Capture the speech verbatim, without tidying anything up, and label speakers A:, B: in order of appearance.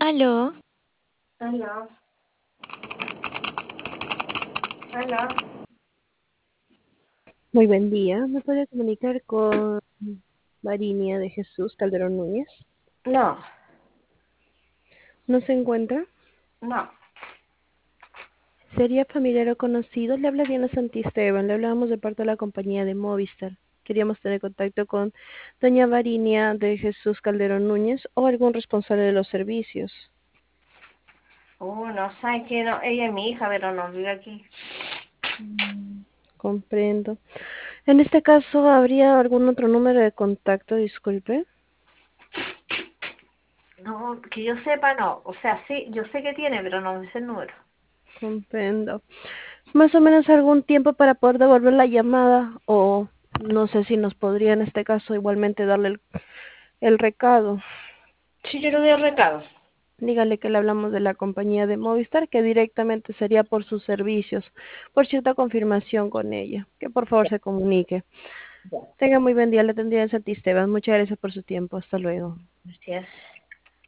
A: Aló,
B: Aló, aló.
C: Muy buen día. ¿Me podría comunicar con Marinia de Jesús Calderón Núñez?
B: No,
C: ¿No se encuentra?
B: no.
C: ¿Sería familiar o conocido? Le habla Diana Santisteban. Le hablábamos de parte de la compañía de Movistar. Queríamos tener contacto con doña Marinia de Jesús Calderón Núñez o algún responsable de los servicios.
B: Uh, no sé que no. Ella es mi hija, pero no vive aquí.
C: Mm, Comprendo. En este caso, ¿habría algún otro número de contacto? Disculpe.
B: No, que yo sepa, no. O sea, sí, yo sé que tiene, pero no sé el número.
C: Comprendo. Más o menos algún tiempo para poder devolver la llamada o no sé si nos podría en este caso igualmente darle el, el recado.
B: Sí, yo le doy el recado.
C: Dígale que le hablamos de la compañía de Movistar, que directamente sería por sus servicios, por cierta confirmación con ella. Que por favor
B: Ya,
C: se comunique.
B: ya.
C: Tenga muy buen día, le tendría en Santisteban. Muchas gracias por su tiempo. Hasta luego.
B: Gracias.